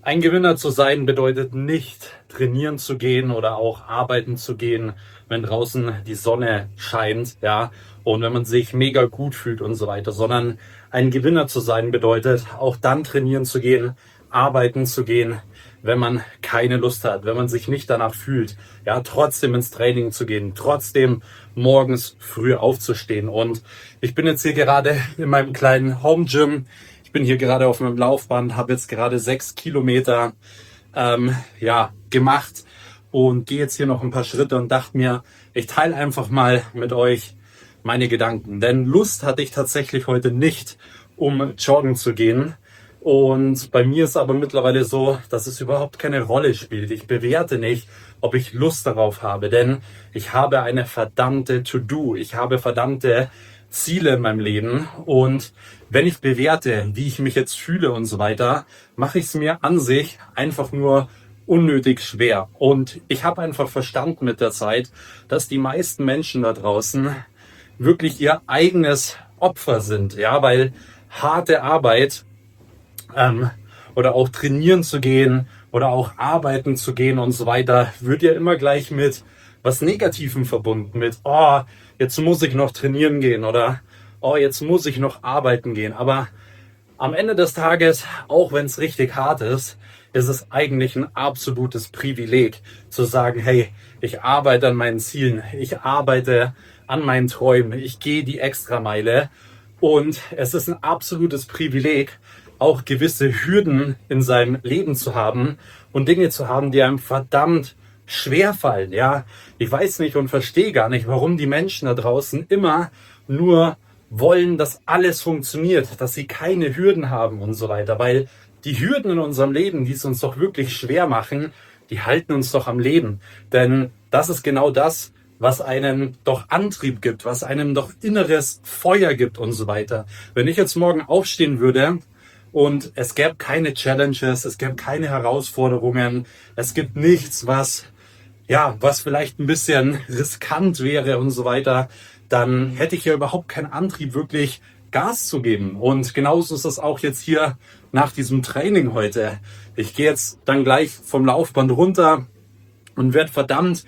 Ein Gewinner zu sein bedeutet nicht trainieren zu gehen oder auch arbeiten zu gehen, wenn draußen die Sonne scheint, ja, und wenn man sich mega gut fühlt und so weiter, sondern ein Gewinner zu sein bedeutet auch dann trainieren zu gehen, arbeiten zu gehen, wenn man keine Lust hat, wenn man sich nicht danach fühlt, ja, trotzdem ins Training zu gehen, trotzdem morgens früh aufzustehen. Und ich bin jetzt hier gerade in meinem kleinen Home Gym. Ich bin hier gerade auf meinem Laufband, habe jetzt gerade 6 Kilometer gemacht und gehe jetzt hier noch ein paar Schritte und dachte mir, ich teile einfach mal mit euch meine Gedanken. Denn Lust hatte ich tatsächlich heute nicht, um joggen zu gehen. Und bei mir ist aber mittlerweile so, dass es überhaupt keine Rolle spielt. Ich bewerte nicht, ob ich Lust darauf habe, denn ich habe eine verdammte To-Do. Ich habe verdammte Ziele in meinem Leben, und wenn ich bewerte, wie ich mich jetzt fühle und so weiter, mache ich es mir an sich einfach nur unnötig schwer. Und ich habe einfach verstanden mit der Zeit, dass die meisten Menschen da draußen wirklich ihr eigenes Opfer sind, ja, weil harte Arbeit oder auch trainieren zu gehen oder auch arbeiten zu gehen und so weiter, wird ja immer gleich mit was Negativem verbunden, mit, oh, jetzt muss ich noch trainieren gehen oder, oh, jetzt muss ich noch arbeiten gehen. Aber am Ende des Tages, auch wenn es richtig hart ist, ist es eigentlich ein absolutes Privileg zu sagen, hey, ich arbeite an meinen Zielen, ich arbeite an meinen Träumen, ich gehe die Extrameile, und es ist ein absolutes Privileg, auch gewisse Hürden in seinem Leben zu haben und Dinge zu haben, die einem verdammt schwer fallen. Ja, ich weiß nicht und verstehe gar nicht, warum die Menschen da draußen immer nur wollen, dass alles funktioniert, dass sie keine Hürden haben und so weiter, weil die Hürden in unserem Leben, die es uns doch wirklich schwer machen, die halten uns doch am Leben. Denn das ist genau das, was einem doch Antrieb gibt, was einem doch inneres Feuer gibt und so weiter. Wenn ich jetzt morgen aufstehen würde und es gäbe keine Challenges, es gäbe keine Herausforderungen, es gibt nichts, was vielleicht ein bisschen riskant wäre und so weiter, dann hätte ich ja überhaupt keinen Antrieb, wirklich Gas zu geben. Und genauso ist es auch jetzt hier nach diesem Training heute. Ich gehe jetzt dann gleich vom Laufband runter und werde verdammt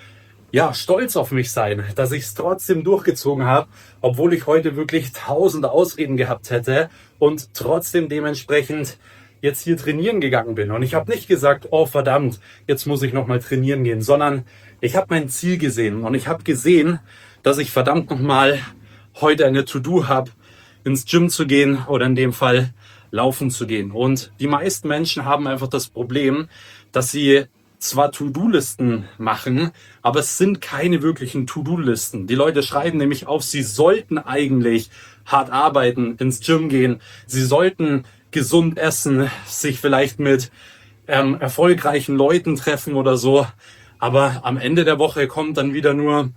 stolz auf mich sein, dass ich es trotzdem durchgezogen habe, obwohl ich heute wirklich 1000 Ausreden gehabt hätte und trotzdem dementsprechend jetzt hier trainieren gegangen bin. Und ich habe nicht gesagt, oh verdammt, jetzt muss ich nochmal trainieren gehen, sondern ich habe mein Ziel gesehen und ich habe gesehen, dass ich verdammt nochmal heute eine To-Do habe, ins Gym zu gehen oder in dem Fall laufen zu gehen. Und die meisten Menschen haben einfach das Problem, dass sie zwar To-Do-Listen machen, aber es sind keine wirklichen To-Do-Listen. Die Leute schreiben nämlich auf, sie sollten eigentlich hart arbeiten, ins Gym gehen, sie sollten gesund essen, sich vielleicht mit erfolgreichen Leuten treffen oder so. Aber am Ende der Woche kommt dann wieder nur,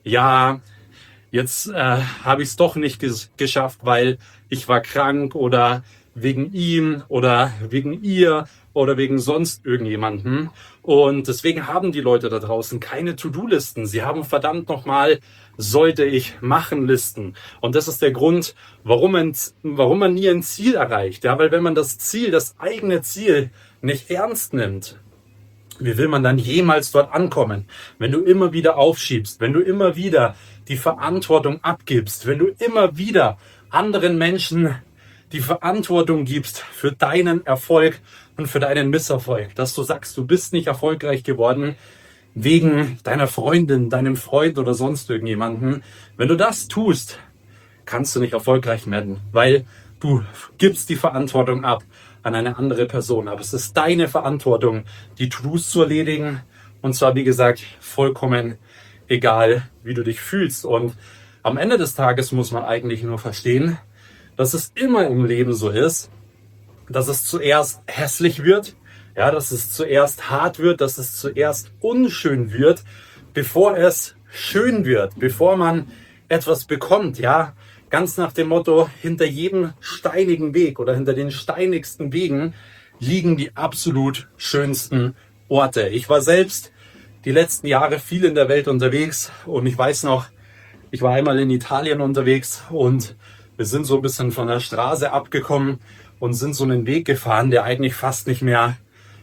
jetzt habe ich es doch nicht geschafft, weil ich war krank oder wegen ihm oder wegen ihr oder wegen sonst irgendjemanden. Und deswegen haben die Leute da draußen keine To-Do-Listen. Sie haben verdammt nochmal, sollte ich machen Listen. Und das ist der Grund, warum man nie ein Ziel erreicht. Ja, weil wenn man das eigene Ziel nicht ernst nimmt, wie will man dann jemals dort ankommen? Wenn du immer wieder aufschiebst, wenn du immer wieder die Verantwortung abgibst, wenn du immer wieder anderen Menschen die Verantwortung gibst für deinen Erfolg und für deinen Misserfolg, dass du sagst, du bist nicht erfolgreich geworden wegen deiner Freundin, deinem Freund oder sonst irgendjemanden. Wenn du das tust, kannst du nicht erfolgreich werden, weil du gibst die Verantwortung ab an eine andere Person. Aber es ist deine Verantwortung, die To-Dos zu erledigen. Und zwar, wie gesagt, vollkommen egal, wie du dich fühlst. Und am Ende des Tages muss man eigentlich nur verstehen, dass es immer im Leben so ist, dass es zuerst hässlich wird, ja, dass es zuerst hart wird, dass es zuerst unschön wird, bevor es schön wird, bevor man etwas bekommt, ja. Ganz nach dem Motto, hinter jedem steinigen Weg oder hinter den steinigsten Wegen liegen die absolut schönsten Orte. Ich war selbst die letzten Jahre viel in der Welt unterwegs und ich weiß noch, ich war einmal in Italien unterwegs und wir sind so ein bisschen von der Straße abgekommen und sind so einen Weg gefahren, der eigentlich fast nicht mehr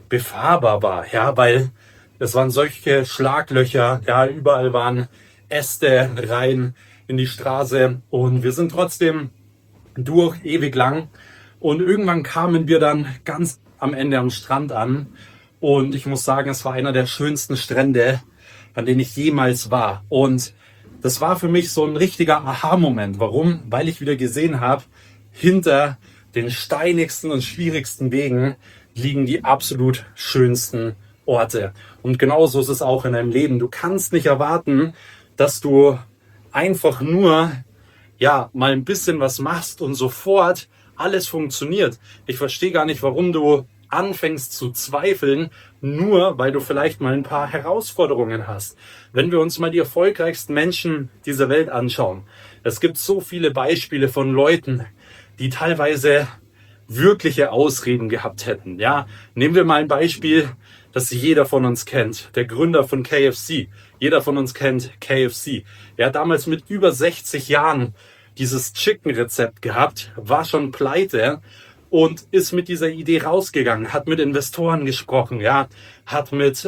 befahrbar war, ja, weil es waren solche Schlaglöcher, ja, überall waren Äste rein in die Straße und wir sind trotzdem durch ewig lang und irgendwann kamen wir dann ganz am Ende am Strand an und ich muss sagen, es war einer der schönsten Strände, an denen ich jemals war. Und das war für mich so ein richtiger Aha-Moment. Warum? Weil ich wieder gesehen habe, hinter den steinigsten und schwierigsten Wegen liegen die absolut schönsten Orte. Und genauso ist es auch in deinem Leben. Du kannst nicht erwarten, dass du einfach nur mal ein bisschen was machst und sofort alles funktioniert. Ich verstehe gar nicht, warum du anfängst zu zweifeln, nur weil du vielleicht mal ein paar Herausforderungen hast. Wenn wir uns mal die erfolgreichsten Menschen dieser Welt anschauen, es gibt so viele Beispiele von Leuten, die teilweise wirkliche Ausreden gehabt hätten. Ja, nehmen wir mal ein Beispiel, das jeder von uns kennt. Der Gründer von KFC. Jeder von uns kennt KFC. Er hat damals mit über 60 Jahren dieses Chicken-Rezept gehabt, war schon pleite und ist mit dieser Idee rausgegangen, hat mit Investoren gesprochen, ja, hat mit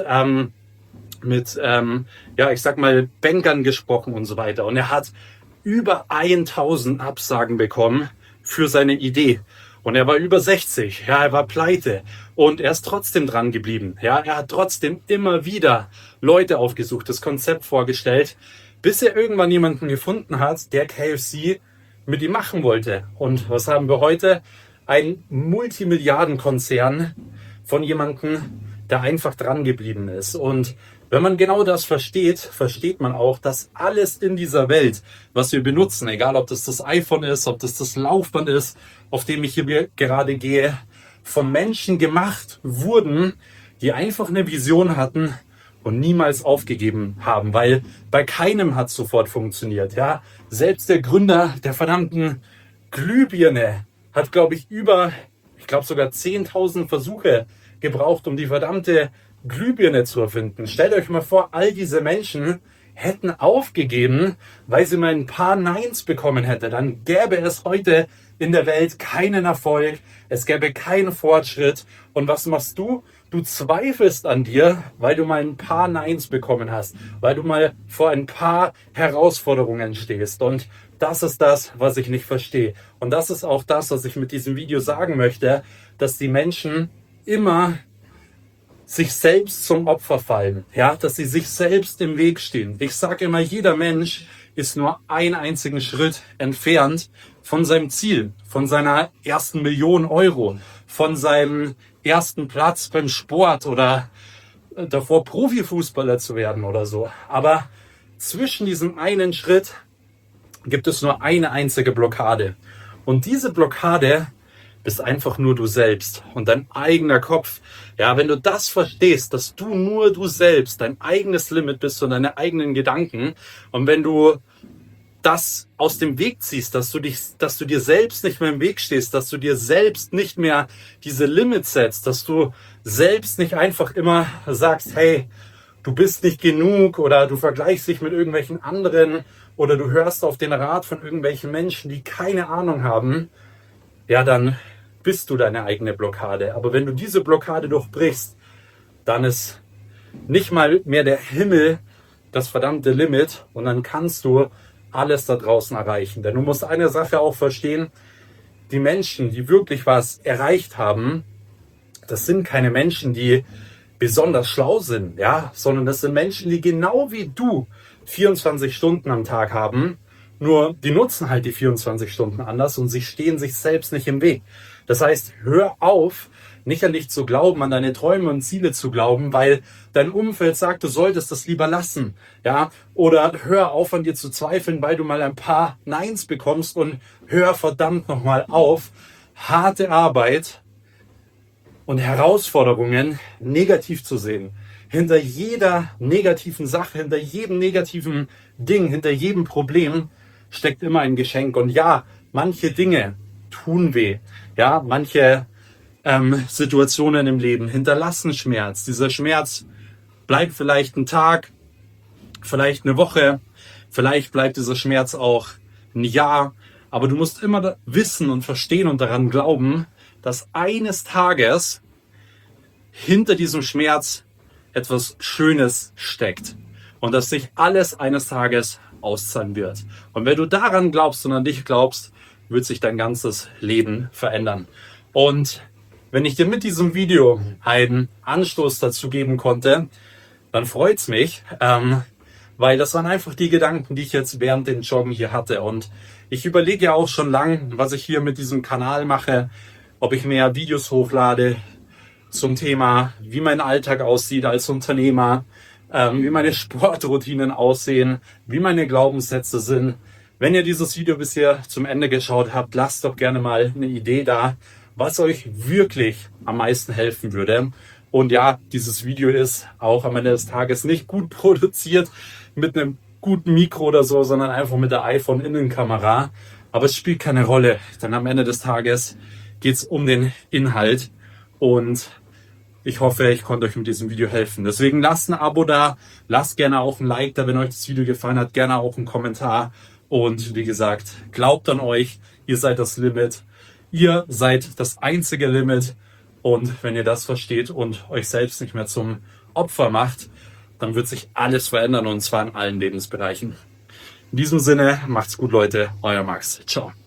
ich sag mal, Bankern gesprochen und so weiter. Und er hat über 1000 Absagen bekommen für seine Idee. Und er war über 60, ja, er war pleite und er ist trotzdem dran geblieben. Ja, er hat trotzdem immer wieder Leute aufgesucht, das Konzept vorgestellt, bis er irgendwann jemanden gefunden hat, der KFC mit ihm machen wollte. Und was haben wir heute? Ein Multimilliardenkonzern von jemandem, der einfach dran geblieben ist. Und wenn man genau das versteht, versteht man auch, dass alles in dieser Welt, was wir benutzen, egal ob das iPhone ist, ob das Laufband ist, auf dem ich hier gerade gehe, von Menschen gemacht wurden, die einfach eine Vision hatten und niemals aufgegeben haben, weil bei keinem hat es sofort funktioniert. Ja, selbst der Gründer der verdammten Glühbirne hat, glaube ich, sogar 10.000 Versuche gebraucht, um die verdammte Glühbirne zu erfinden. Stellt euch mal vor, all diese Menschen hätten aufgegeben, weil sie mal ein paar Neins bekommen hätten. Dann gäbe es heute in der Welt keinen Erfolg, es gäbe keinen Fortschritt. Und was machst du? Du zweifelst an dir, weil du mal ein paar Neins bekommen hast, weil du mal vor ein paar Herausforderungen stehst. Und das ist das, was ich nicht verstehe. Und das ist auch das, was ich mit diesem Video sagen möchte, dass die Menschen immer sich selbst zum Opfer fallen, ja, dass sie sich selbst im Weg stehen. Ich sage immer, jeder Mensch ist nur einen einzigen Schritt entfernt von seinem Ziel, von seiner ersten Million Euro, von seinem ersten Platz beim Sport oder davor Profifußballer zu werden oder so. Aber zwischen diesem einen Schritt gibt es nur eine einzige Blockade. Und diese Blockade bist einfach nur du selbst und dein eigener Kopf. Ja, wenn du das verstehst, dass du nur du selbst, dein eigenes Limit bist und deine eigenen Gedanken, und wenn du das aus dem Weg ziehst, dass du dir selbst nicht mehr im Weg stehst, dass du dir selbst nicht mehr diese Limits setzt, dass du selbst nicht einfach immer sagst, hey, du bist nicht genug oder du vergleichst dich mit irgendwelchen anderen oder du hörst auf den Rat von irgendwelchen Menschen, die keine Ahnung haben, ja, dann bist du deine eigene Blockade. Aber wenn du diese Blockade durchbrichst, dann ist nicht mal mehr der Himmel das verdammte Limit und dann kannst du alles da draußen erreichen. Denn du musst eine Sache auch verstehen, die Menschen, die wirklich was erreicht haben, das sind keine Menschen, die besonders schlau sind, ja, sondern das sind Menschen, die genau wie du 24 Stunden am Tag haben, nur die nutzen halt die 24 Stunden anders und sie stehen sich selbst nicht im Weg. Das heißt, hör auf, nicht an dich zu glauben, an deine Träume und Ziele zu glauben, weil dein Umfeld sagt, du solltest das lieber lassen, ja, oder hör auf, an dir zu zweifeln, weil du mal ein paar Neins bekommst, und hör verdammt nochmal auf, harte Arbeit und Herausforderungen negativ zu sehen. Hinter jeder negativen Sache, hinter jedem negativen Ding, hinter jedem Problem steckt immer ein Geschenk. Und ja, manche Dinge tun weh. Ja, manche Situationen im Leben hinterlassen Schmerz. Dieser Schmerz bleibt vielleicht einen Tag, vielleicht eine Woche, vielleicht bleibt dieser Schmerz auch ein Jahr. Aber du musst immer wissen und verstehen und daran glauben, dass eines Tages hinter diesem Schmerz etwas Schönes steckt und dass sich alles eines Tages auszahlen wird. Und wenn du daran glaubst und an dich glaubst, wird sich dein ganzes Leben verändern. Und wenn ich dir mit diesem Video einen Anstoß dazu geben konnte, dann freut's mich, weil das waren einfach die Gedanken, die ich jetzt während dem Joggen hier hatte. Und ich überlege ja auch schon lang, was ich hier mit diesem Kanal mache, ob ich mehr Videos hochlade zum Thema, wie mein Alltag aussieht als Unternehmer, wie meine Sportroutinen aussehen, wie meine Glaubenssätze sind. Wenn ihr dieses Video bisher zum Ende geschaut habt, lasst doch gerne mal eine Idee da, was euch wirklich am meisten helfen würde. Und ja, dieses Video ist auch am Ende des Tages nicht gut produziert mit einem guten Mikro oder so, sondern einfach mit der iPhone-Innenkamera. Aber es spielt keine Rolle, denn am Ende des Tages geht es um den Inhalt und ich hoffe, ich konnte euch mit diesem Video helfen. Deswegen lasst ein Abo da, lasst gerne auch ein Like da, wenn euch das Video gefallen hat, gerne auch einen Kommentar. Und wie gesagt, glaubt an euch, ihr seid das Limit, ihr seid das einzige Limit. Und wenn ihr das versteht und euch selbst nicht mehr zum Opfer macht, dann wird sich alles verändern und zwar in allen Lebensbereichen. In diesem Sinne, macht's gut, Leute, euer Max. Ciao.